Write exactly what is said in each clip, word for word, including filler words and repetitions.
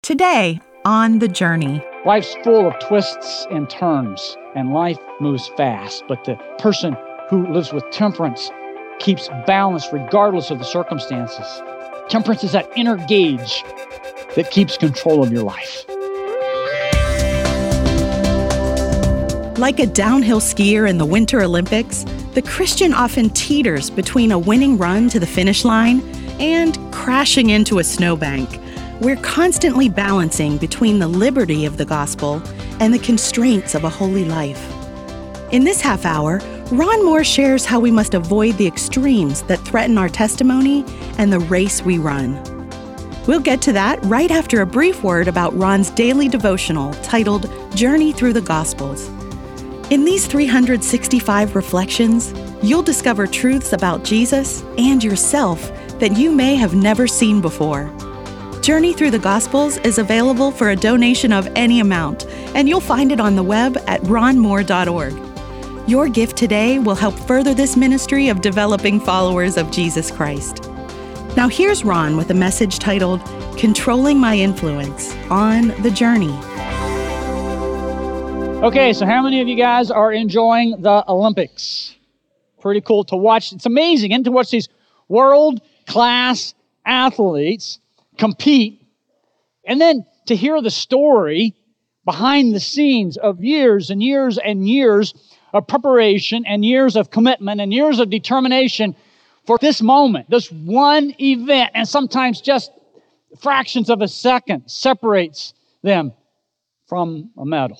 Today on The Journey. Life's full of twists and turns, and life moves fast. But the person who lives with temperance keeps balance regardless of the circumstances. Temperance is that inner gauge that keeps control of your life. Like a downhill skier in the Winter Olympics, the Christian often teeters between a winning run to the finish line and crashing into a snowbank. We're constantly balancing between the liberty of the gospel and the constraints of a holy life. In this half hour, Ron Moore shares how we must avoid the extremes that threaten our testimony and the race we run. We'll get to that right after a brief word about Ron's daily devotional titled Journey Through the Gospels. In these three hundred sixty-five reflections, you'll discover truths about Jesus and yourself that you may have never seen before. Journey Through the Gospels is available for a donation of any amount, and you'll find it on the web at ron moore dot org. Your gift today will help further this ministry of developing followers of Jesus Christ. Now here's Ron with a message titled, Controlling My Influence, on The Journey. Okay, so how many of you guys are enjoying the Olympics? Pretty cool to watch. It's amazing and to watch these world-class athletes compete, and then to hear the story behind the scenes of years and years and years of preparation and years of commitment and years of determination for this moment, this one event, and sometimes just fractions of a second separates them from a medal.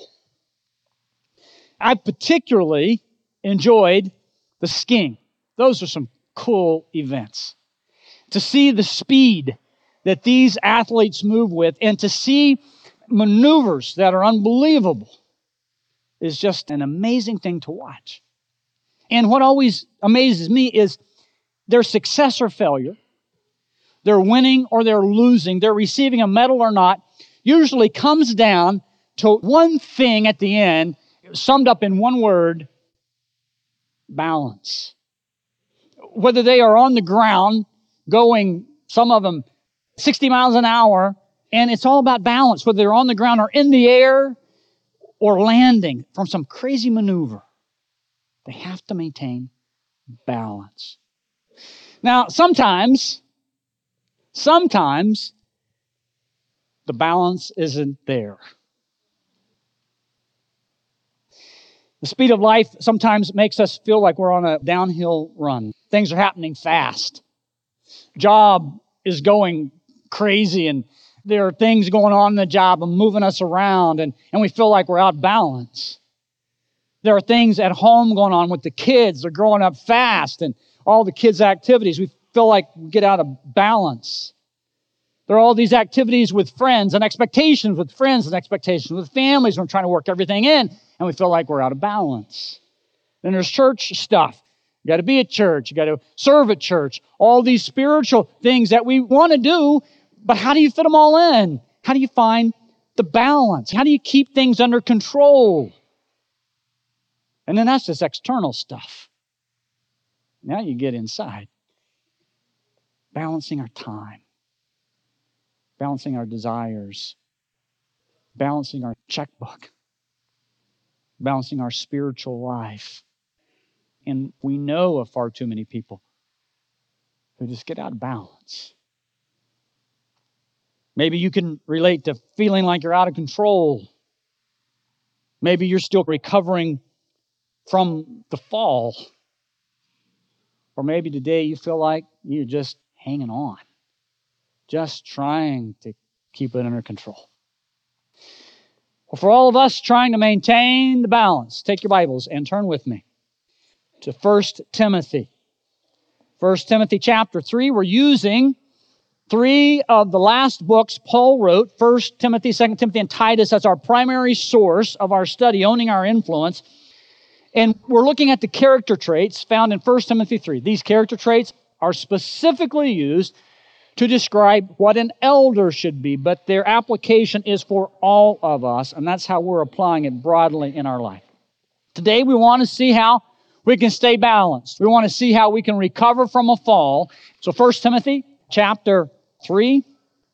I particularly enjoyed the skiing. Those are some cool events. To see the speed that these athletes move with and to see maneuvers that are unbelievable is just an amazing thing to watch. And what always amazes me is their success or failure, their winning or their losing, their receiving a medal or not, usually comes down to one thing at the end, summed up in one word: balance. Whether they are on the ground going, some of them, sixty miles an hour, and it's all about balance, whether they're on the ground or in the air or landing from some crazy maneuver. They have to maintain balance. Now, sometimes, sometimes the balance isn't there. The speed of life sometimes makes us feel like we're on a downhill run. Things are happening fast. Job is going crazy, and there are things going on in the job and moving us around, and, and we feel like we're out of balance. There are things at home going on with the kids. They're growing up fast, and all the kids' activities, we feel like we get out of balance. There are all these activities with friends and expectations with friends and expectations with families. We're trying to work everything in, and we feel like we're out of balance. Then there's church stuff. You got to be at church. You got to serve at church. All these spiritual things that we want to do, but how do you fit them all in? How do you find the balance? How do you keep things under control? And then that's just external stuff. Now you get inside. Balancing our time. Balancing our desires. Balancing our checkbook. Balancing our spiritual life. And we know of far too many people who just get out of balance. Maybe you can relate to feeling like you're out of control. Maybe you're still recovering from the fall. Or maybe today you feel like you're just hanging on, just trying to keep it under control. Well, for all of us trying to maintain the balance, take your Bibles and turn with me to First Timothy. First Timothy chapter three, we're using three of the last books Paul wrote, First Timothy, Second Timothy, and Titus, as our primary source of our study, Owning Our Influence. And we're looking at the character traits found in First Timothy three. These character traits are specifically used to describe what an elder should be, but their application is for all of us, and that's how we're applying it broadly in our life. Today we want to see how we can stay balanced. We want to see how we can recover from a fall. So First Timothy chapter three,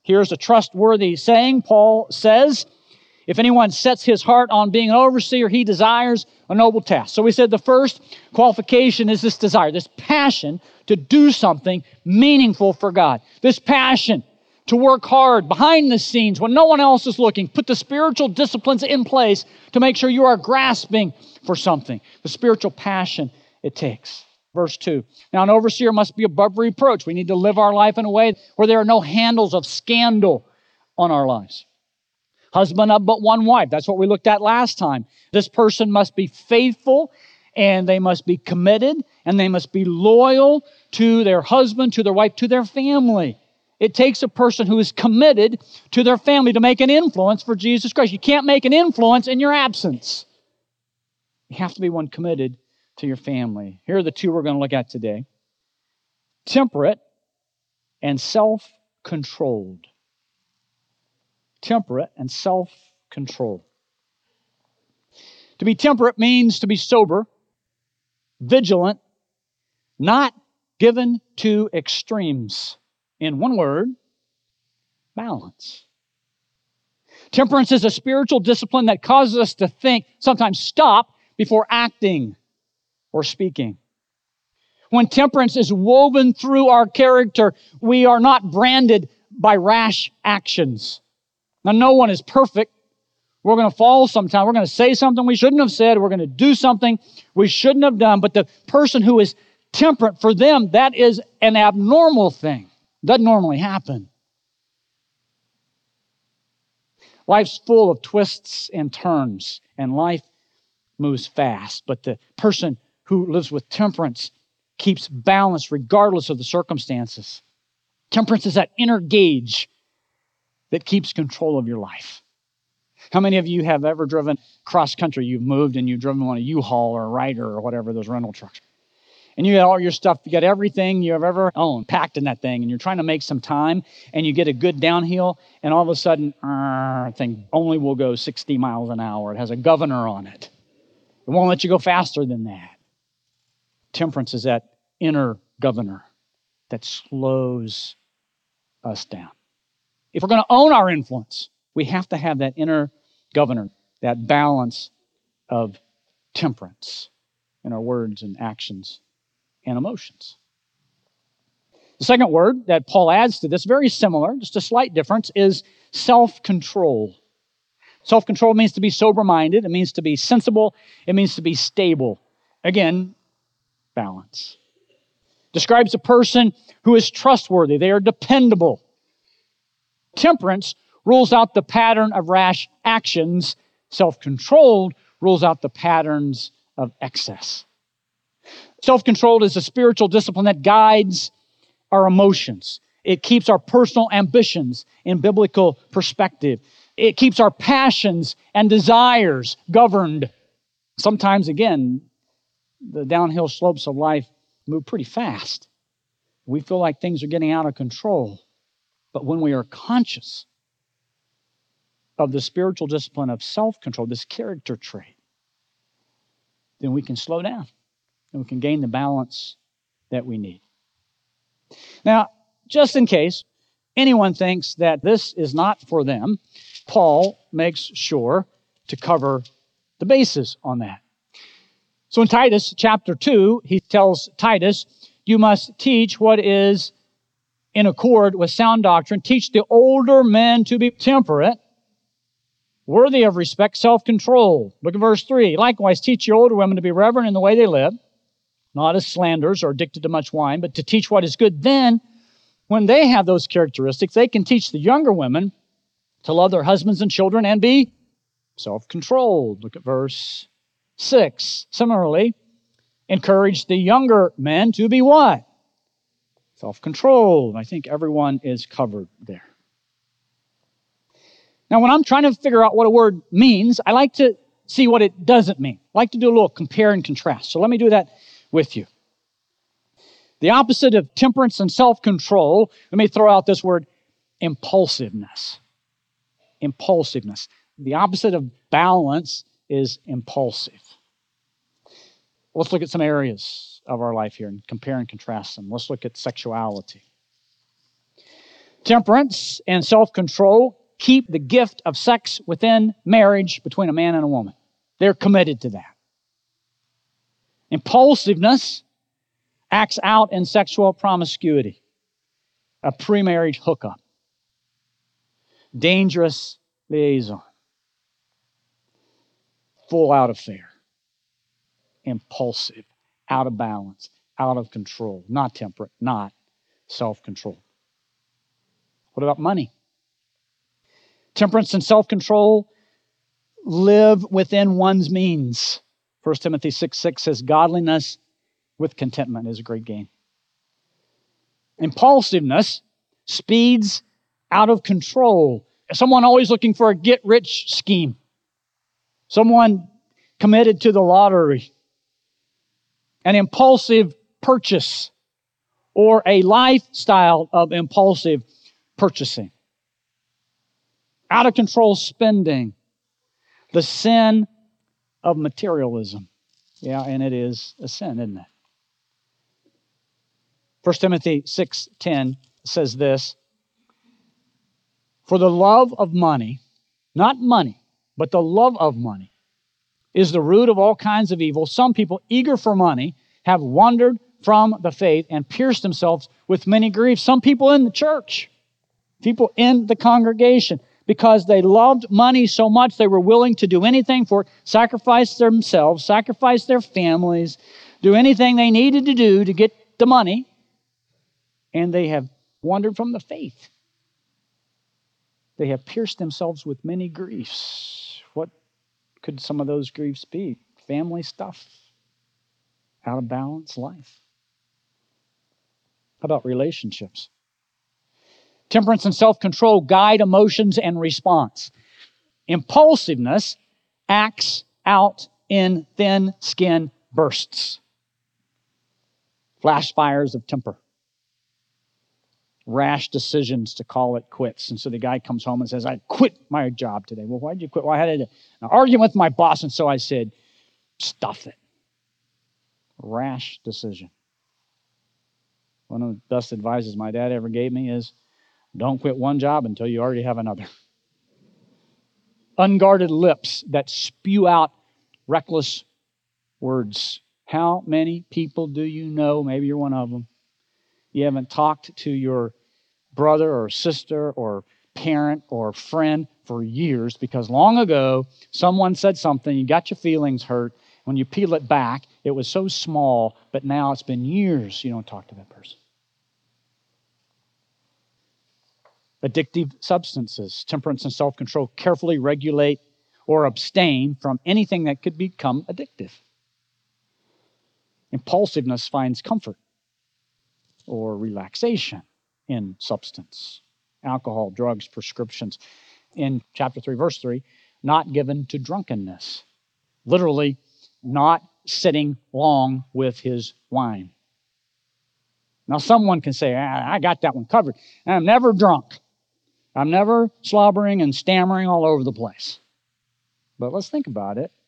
Here's a trustworthy saying. Paul says, if anyone sets his heart on being an overseer, he desires a noble task. So we said the first qualification is this desire, this passion to do something meaningful for God. This passion to work hard behind the scenes when no one else is looking. Put the spiritual disciplines in place to make sure you are grasping for something. The spiritual passion it takes. Verse two. Now an overseer must be above reproach. We need to live our life in a way where there are no handles of scandal on our lives. Husband of but one wife. That's what we looked at last time. This person must be faithful, and they must be committed, and they must be loyal to their husband, to their wife, to their family. It takes a person who is committed to their family to make an influence for Jesus Christ. You can't make an influence in your absence. You have to be one committed to your family. Here are the two we're going to look at today. Temperate and self-controlled. Temperate and self-controlled. To be temperate means to be sober, vigilant, not given to extremes. In one word, balance. Temperance is a spiritual discipline that causes us to think, sometimes stop, before acting or speaking. When temperance is woven through our character, we are not branded by rash actions. Now, no one is perfect. We're going to fall sometime. We're going to say something we shouldn't have said. We're going to do something we shouldn't have done. But the person who is temperate, for them, that is an abnormal thing. It doesn't normally happen. Life's full of twists and turns, and life moves fast. But the person who lives with temperance keeps balance regardless of the circumstances. Temperance is that inner gauge that keeps control of your life. How many of you have ever driven cross country? You've moved and you've driven on a U-Haul or a Ryder or whatever, those rental trucks. And you got all your stuff, you got everything you have ever owned packed in that thing, and you're trying to make some time, and you get a good downhill, and all of a sudden, uh, thing only will go sixty miles an hour. It has a governor on it. It won't let you go faster than that. Temperance is that inner governor that slows us down. If we're going to own our influence, we have to have that inner governor, that balance of temperance in our words and actions and emotions. The second word that Paul adds to this, very similar, just a slight difference, is self-control. Self-control means to be sober-minded. It means to be sensible. It means to be stable. Again, balance. Describes a person who is trustworthy. They are dependable. Temperance rules out the pattern of rash actions. Self-controlled rules out the patterns of excess. Self-controlled is a spiritual discipline that guides our emotions. It keeps our personal ambitions in biblical perspective. It keeps our passions and desires governed. Sometimes, again, the downhill slopes of life move pretty fast. We feel like things are getting out of control. But when we are conscious of the spiritual discipline of self-control, this character trait, then we can slow down and we can gain the balance that we need. Now, just in case anyone thinks that this is not for them, Paul makes sure to cover the bases on that. So in Titus chapter two, he tells Titus, you must teach what is in accord with sound doctrine. Teach the older men to be temperate, worthy of respect, self-control. Look at verse three. Likewise, teach your older women to be reverent in the way they live, not as slanderers or addicted to much wine, but to teach what is good. Then, when they have those characteristics, they can teach the younger women to love their husbands and children and be self-controlled. Look at verse six. Similarly, encourage the younger men to be what? Self-controlled. I think everyone is covered there. Now, when I'm trying to figure out what a word means, I like to see what it doesn't mean. I like to do a little compare and contrast. So let me do that with you. The opposite of temperance and self-control, let me throw out this word, impulsiveness. Impulsiveness. The opposite of balance is impulsive. Let's look at some areas of our life here and compare and contrast them. Let's look at sexuality. Temperance and self-control keep the gift of sex within marriage between a man and a woman. They're committed to that. Impulsiveness acts out in sexual promiscuity, a pre-marriage hookup, dangerous liaison, full-out affair, impulsive, out of balance, out of control, not temperate, not self-control. What about money? Temperance and self-control live within one's means. First Timothy six six says, godliness with contentment is a great gain. Impulsiveness speeds out of control. Someone always looking for a get-rich scheme. Someone committed to the lottery. An impulsive purchase or a lifestyle of impulsive purchasing. Out of control spending. The sin of materialism. Yeah, and it is a sin, isn't it? First Timothy six ten says this, for the love of money, not money, but the love of money, is the root of all kinds of evil. Some people, eager for money, have wandered from the faith and pierced themselves with many griefs. Some people in the church, people in the congregation, because they loved money so much they were willing to do anything for it, sacrifice themselves, sacrifice their families, do anything they needed to do to get the money, and they have wandered from the faith. They have pierced themselves with many griefs. What could some of those griefs be? Family stuff, out of balance life. How about relationships? Temperance and self-control guide emotions and response. Impulsiveness acts out in thin skin bursts. Flash fires of temper. Rash decisions to call it quits. And so the guy comes home and says, I quit my job today. Well, why did you quit? Well, I had an argument with my boss, and so I said, stuff it. Rash decision. One of the best advices my dad ever gave me is, don't quit one job until you already have another. Unguarded lips that spew out reckless words. How many people do you know, maybe you're one of them, you haven't talked to your brother or sister or parent or friend for years because long ago someone said something, you got your feelings hurt. When you peel it back, it was so small, but now it's been years you don't talk to that person. Addictive substances, temperance and self-control carefully regulate or abstain from anything that could become addictive. Impulsiveness finds comfort or relaxation in substance, alcohol, drugs, prescriptions. In chapter three, verse three, not given to drunkenness. Literally, not sitting long with his wine. Now, someone can say, ah, I got that one covered. I'm never drunk. I'm never slobbering and stammering all over the place. But let's think about it.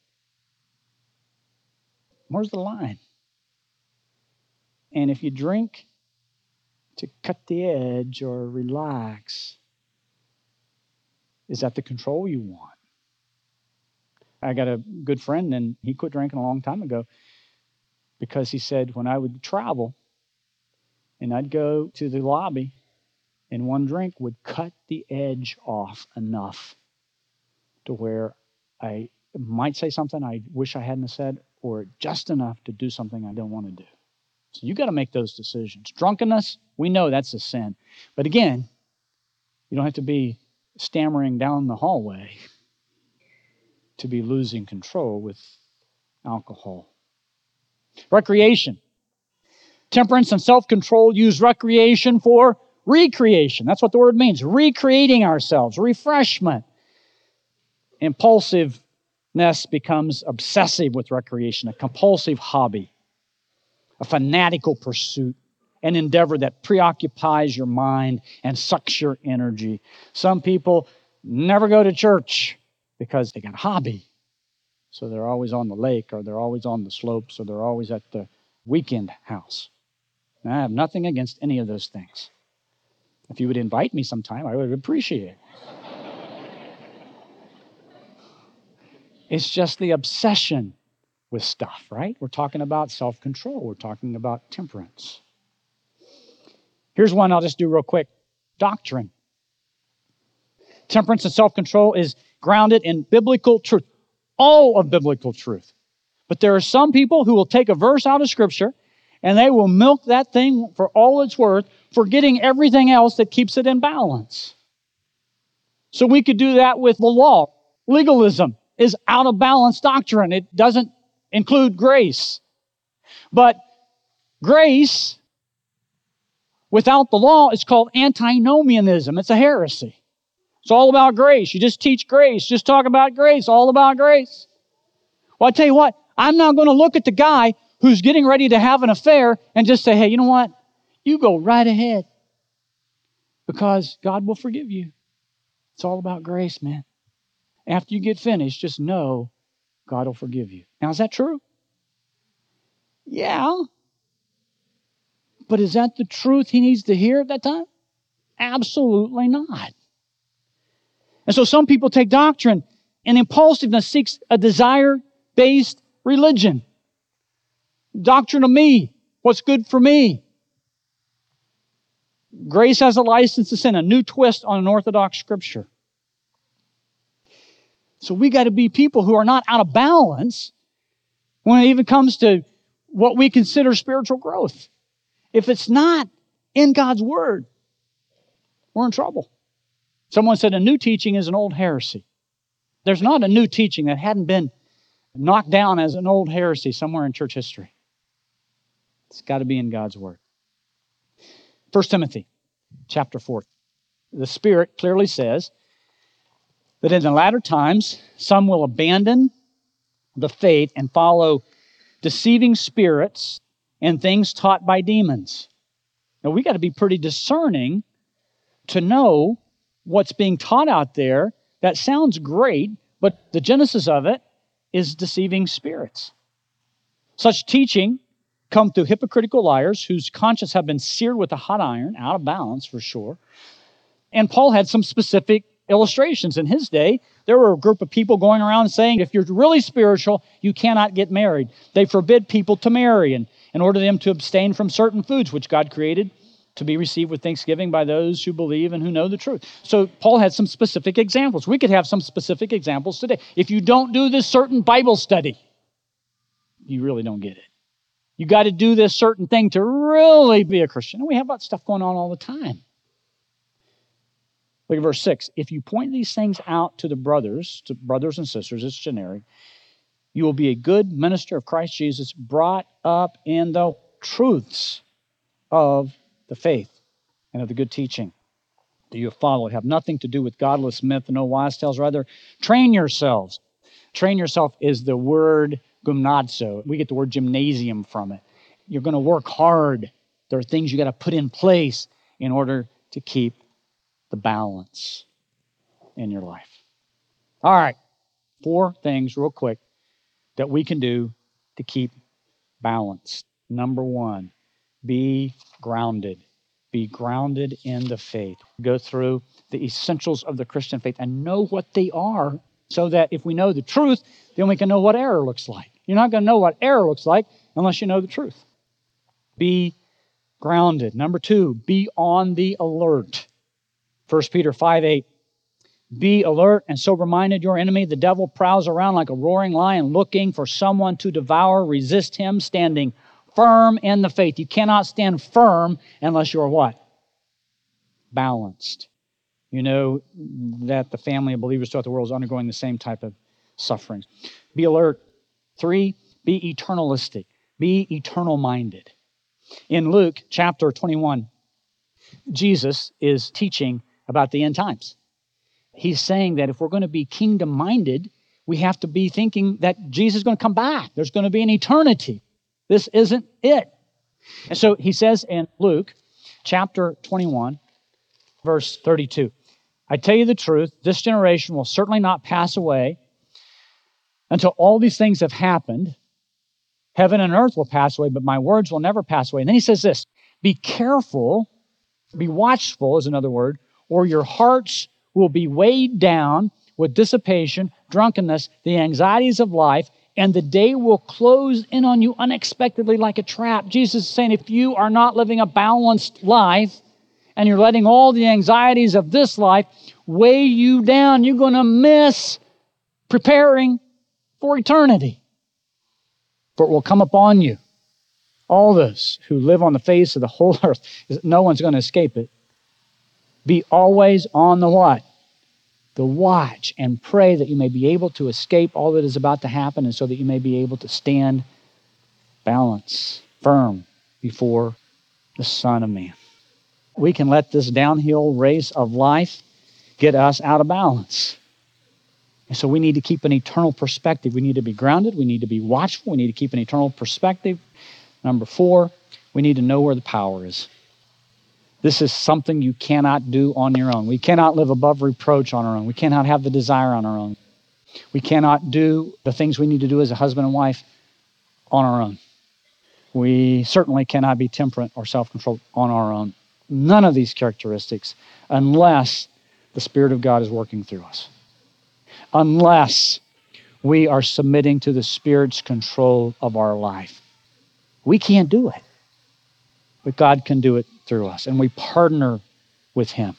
Where's the line? And if you drink to cut the edge or relax, is that the control you want? I got a good friend, and he quit drinking a long time ago because he said when I would travel and I'd go to the lobby and one drink would cut the edge off enough to where I might say something I wish I hadn't said, or just enough to do something I don't want to do. So you got to make those decisions. Drunkenness, we know that's a sin. But again, you don't have to be stammering down the hallway to be losing control with alcohol. Recreation. Temperance and self-control use recreation for recreation. That's what the word means. Recreating ourselves, refreshment. Impulsiveness becomes obsessive with recreation, a compulsive hobby, a fanatical pursuit, an endeavor that preoccupies your mind and sucks your energy. Some people never go to church because they got a hobby. So they're always on the lake, or they're always on the slopes, or they're always at the weekend house. And I have nothing against any of those things. If you would invite me sometime, I would appreciate it. It's just the obsession with stuff, right? We're talking about self-control. We're talking about temperance. Here's one I'll just do real quick. Doctrine. Temperance and self-control is grounded in biblical truth. All of biblical truth. But there are some people who will take a verse out of Scripture and they will milk that thing for all it's worth, forgetting everything else that keeps it in balance. So we could do that with the law. Legalism is out of balance doctrine. It doesn't include grace. But grace without the law is called antinomianism. It's a heresy. It's all about grace. You just teach grace. Just talk about grace. All about grace. Well, I tell you what, I'm not going to look at the guy who's getting ready to have an affair and just say, hey, you know what? You go right ahead because God will forgive you. It's all about grace, man. After you get finished, just know God will forgive you. Now, is that true? Yeah. But is that the truth he needs to hear at that time? Absolutely not. And so some people take doctrine, and impulsiveness seeks a desire-based religion. Doctrine of me, what's good for me. Grace has a license to sin, a new twist on an orthodox scripture. So we got to be people who are not out of balance when it even comes to what we consider spiritual growth. If it's not in God's Word, we're in trouble. Someone said a new teaching is an old heresy. There's not a new teaching that hadn't been knocked down as an old heresy somewhere in church history. It's got to be in God's Word. First Timothy chapter four. The Spirit clearly says that in the latter times, some will abandon the faith and follow deceiving spirits and things taught by demons. Now, we got to be pretty discerning to know what's being taught out there. That sounds great, but the genesis of it is deceiving spirits. Such teaching come through hypocritical liars whose conscience have been seared with a hot iron, out of balance for sure. And Paul had some specific illustrations. In his day, there were a group of people going around saying, if you're really spiritual, you cannot get married. They forbid people to marry and in order for them to abstain from certain foods which God created to be received with thanksgiving by those who believe and who know the truth. So Paul had some specific examples. We could have some specific examples today. If you don't do this certain Bible study, you really don't get it. You got to do this certain thing to really be a Christian. And we have that stuff going on all the time. Look at verse six. If you point these things out to the brothers, to brothers and sisters, it's generic, you will be a good minister of Christ Jesus, brought up in the truths of the faith and of the good teaching that you have followed. Have nothing to do with godless myth and no wise tales. Rather, train yourselves. Train yourself is the word gymnazo. We get the word gymnasium from it. You're going to work hard. There are things you got to put in place in order to keep the balance in your life. All right, four things real quick that we can do to keep balance. Number one, be grounded. Be grounded in the faith. Go through the essentials of the Christian faith and know what they are so that if we know the truth, then we can know what error looks like. You're not going to know what error looks like unless you know the truth. Be grounded. Number two, be on the alert. First Peter five eight, be alert and sober-minded. Your enemy, the devil, prowls around like a roaring lion looking for someone to devour. Resist him, standing firm in the faith. You cannot stand firm unless you're what? Balanced. You know that the family of believers throughout the world is undergoing the same type of sufferings. Be alert. Three, be eternalistic. Be eternal-minded. In Luke chapter twenty-one, Jesus is teaching about the end times. He's saying that if we're going to be kingdom-minded, we have to be thinking that Jesus is going to come back. There's going to be an eternity. This isn't it. And so he says in Luke chapter twenty-one, verse thirty-two, I tell you the truth, this generation will certainly not pass away until all these things have happened. Heaven and earth will pass away, but my words will never pass away. And then he says this, be careful Be watchful is another word, or your hearts will be weighed down with dissipation, drunkenness, the anxieties of life, and the day will close in on you unexpectedly like a trap. Jesus is saying if you are not living a balanced life and you're letting all the anxieties of this life weigh you down, you're going to miss preparing for eternity. For it will come upon you. All those who live on the face of the whole earth, no one's going to escape it. Be always on the what? The watch, and pray that you may be able to escape all that is about to happen, and so that you may be able to stand balanced, firm before the Son of Man. We can let this downhill race of life get us out of balance. And so we need to keep an eternal perspective. We need to be grounded. We need to be watchful. We need to keep an eternal perspective. Number four, we need to know where the power is. This is something you cannot do on your own. We cannot live above reproach on our own. We cannot have the desire on our own. We cannot do the things we need to do as a husband and wife on our own. We certainly cannot be temperate or self-controlled on our own. None of these characteristics unless the Spirit of God is working through us. Unless we are submitting to the Spirit's control of our life. We can't do it. But God can do it through us. And we partner with Him.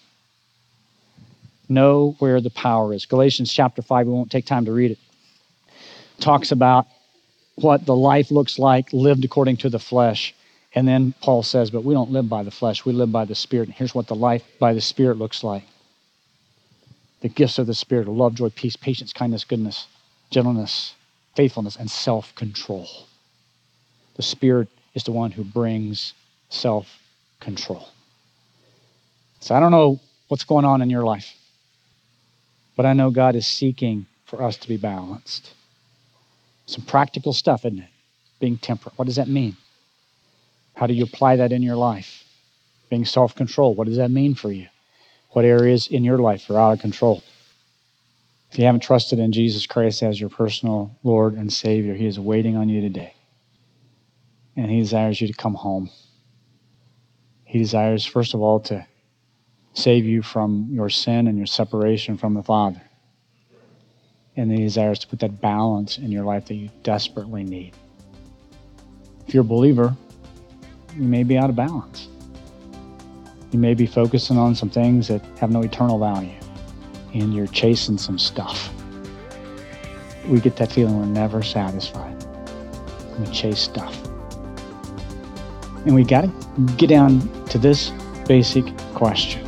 Know where the power is. Galatians chapter five, we won't take time to read it, talks about what the life looks like lived according to the flesh. And then Paul says, but we don't live by the flesh, we live by the Spirit. And here's what the life by the Spirit looks like. The gifts of the Spirit are love, joy, peace, patience, kindness, goodness, gentleness, faithfulness, and self-control. The Spirit is the one who brings self-control. So I don't know what's going on in your life, but I know God is seeking for us to be balanced. Some practical stuff, isn't it? Being temperate. What does that mean? How do you apply that in your life? Being self-controlled. What does that mean for you? What areas in your life are out of control? If you haven't trusted in Jesus Christ as your personal Lord and Savior, He is waiting on you today. And He desires you to come home. He desires, first of all, to save you from your sin and your separation from the Father. And He desires to put that balance in your life that you desperately need. If you're a believer, you may be out of balance. You may be focusing on some things that have no eternal value, and you're chasing some stuff. We get that feeling we're never satisfied. We chase stuff. And we got to get down to this basic question.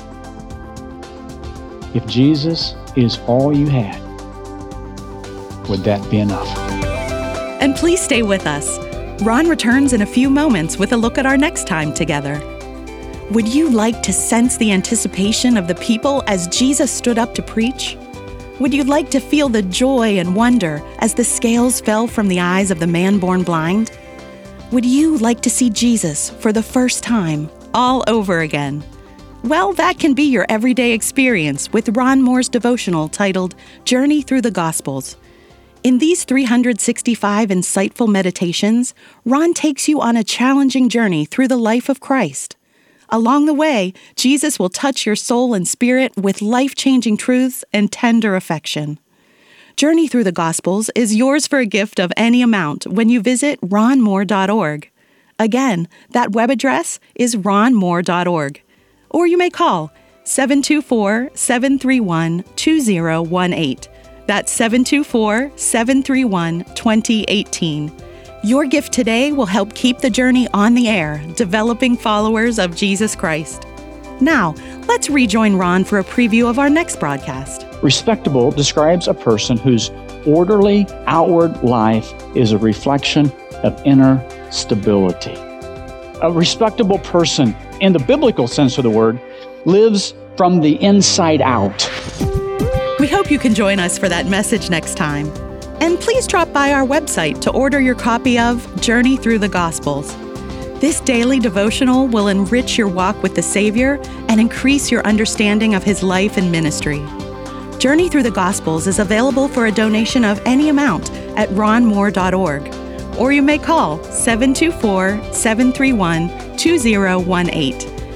If Jesus is all you had, would that be enough? And please stay with us. Ron returns in a few moments with a look at our next time together. Would you like to sense the anticipation of the people as Jesus stood up to preach? Would you like to feel the joy and wonder as the scales fell from the eyes of the man born blind? Would you like to see Jesus for the first time, all over again? Well, that can be your everyday experience with Ron Moore's devotional titled Journey Through the Gospels. In these three hundred sixty-five insightful meditations, Ron takes you on a challenging journey through the life of Christ. Along the way, Jesus will touch your soul and spirit with life-changing truths and tender affection. Journey Through the Gospels is yours for a gift of any amount when you visit ron moore dot org. Again, that web address is ron moore dot org. Or you may call seven two four, seven three one, two zero one eight. That's seven two four, seven three one, two zero one eight. Your gift today will help keep the journey on the air, developing followers of Jesus Christ. Now, let's rejoin Ron for a preview of our next broadcast. Respectable describes a person whose orderly outward life is a reflection of inner stability. A respectable person, in the biblical sense of the word, lives from the inside out. We hope you can join us for that message next time. And please drop by our website to order your copy of Journey Through the Gospels. This daily devotional will enrich your walk with the Savior and increase your understanding of His life and ministry. Journey Through the Gospels is available for a donation of any amount at ron moore dot org, or you may call seven two four, seven three one, two zero one eight.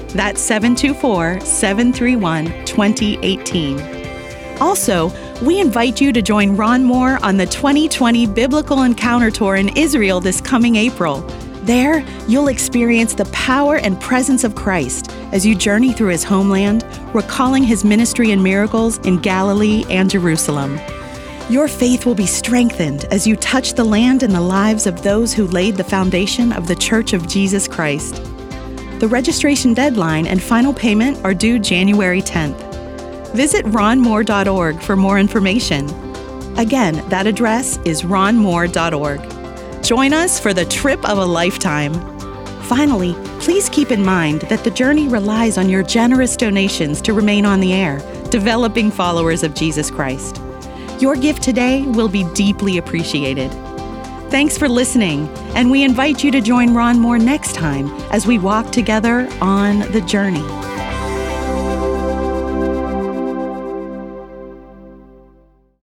That's seven two four, seven three one, two zero one eight. Also, we invite you to join Ron Moore on the twenty twenty Biblical Encounter Tour in Israel this coming April. There, you'll experience the power and presence of Christ as you journey through his homeland, recalling his ministry and miracles in Galilee and Jerusalem. Your faith will be strengthened as you touch the land and the lives of those who laid the foundation of the Church of Jesus Christ. The registration deadline and final payment are due January tenth. Visit ron moore dot org for more information. Again, that address is ron moore dot org. Join us for the trip of a lifetime. Finally, please keep in mind that the journey relies on your generous donations to remain on the air, developing followers of Jesus Christ. Your gift today will be deeply appreciated. Thanks for listening, and we invite you to join Ron Moore next time as we walk together on the journey.